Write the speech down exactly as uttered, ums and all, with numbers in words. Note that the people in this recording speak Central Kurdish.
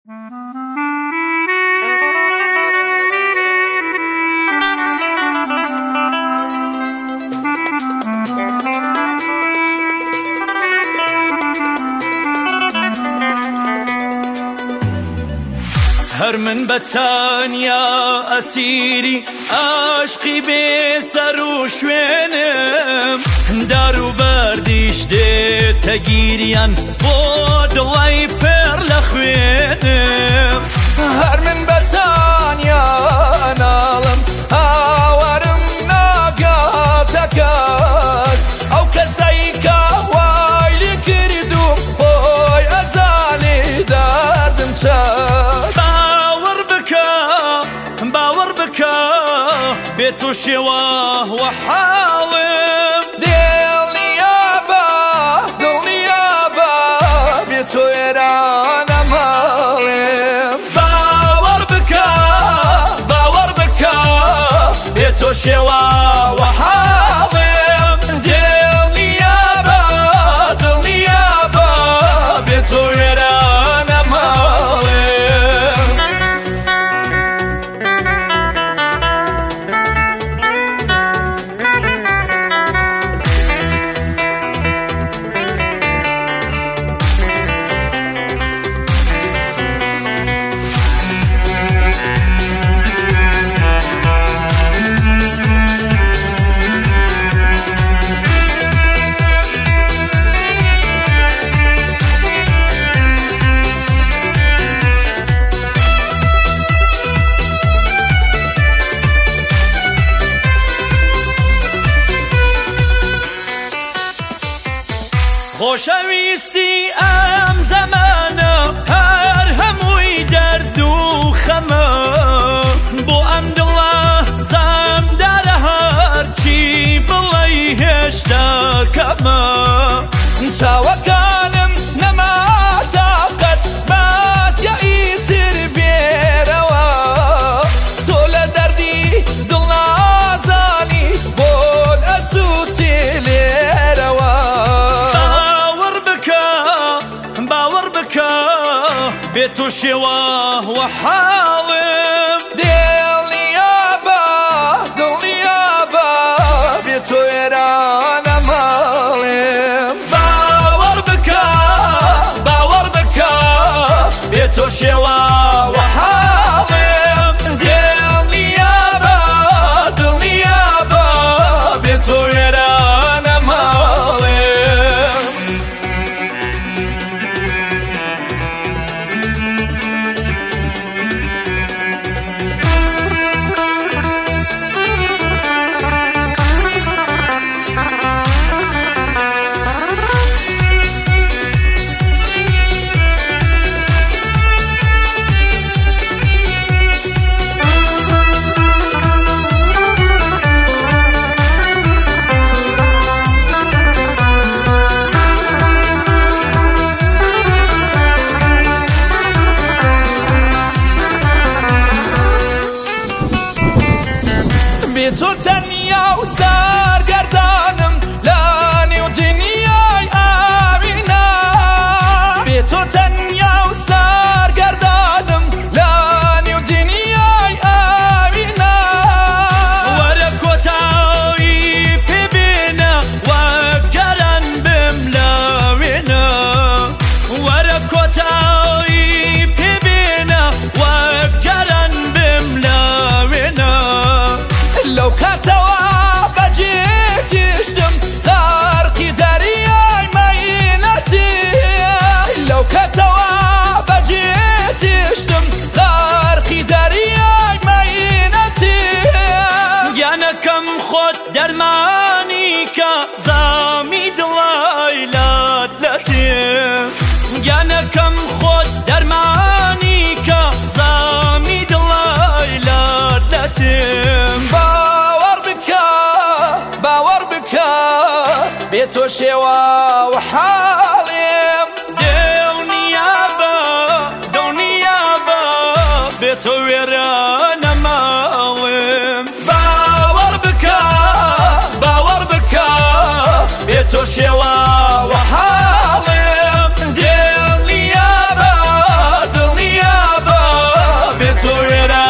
هر من بتانيا أسيري عشقي بسر وشوينم دارو برديش دي تجيريان بود الله بر لخوينم هر من بتانيا نالم هاورم ناقاتكاس أو كسيكا وايلي كردوم هوي أزالي داردم تاس بيتو شواه وحاوم دلني يابا دلني يابا بيتو يران مالم باور بكا باور بكا بيتو شواه وحاوم دلني يابا دلني يابا بيتو يران مالم خۆشەویستی ئەم زەمانە هەر هەمووی دەرد و خەمە بۆ ئەم دڵە زەمدارە هەرچی بڵێ هێشتا کەمە چاوەکانم نەماتاقەت باسیە ئیتر بێرەوە تۆ لە دەردی دڵ نازانی بۆن ئەسووتی لێرەوە بيتو شواه وحاوم دلني يابا دلني يابا بيتو يران مالم باور بكا باور بكا بيتو شواه وحاوم دلني يابا دلني يابا بيتو يران مالم بيتو تنيا وسار قردانم لاني ودنياي آمنا بيتو تنيا وسار قردانم لاني ودنياي آمنا وركوتاوي ببينا وقرن بملاونا وركوتاوي ببينا وقرن بملاونا لو كتوا بجيتشتم غارقي درياي ماينتي لو كتوا بجيتشتم غارقي درياي ماينتي يانا كم خود درماني كزامي دلاي لاتلتي يانا كم خود درماني كزامي دلاي لاتلتي بيتو شوا وحالم دوني يابا دوني يابا بيتو ويرانا مالم باور بكا باور بكا بيتو شوا وحالم دلني يابا دلني يابا وێرە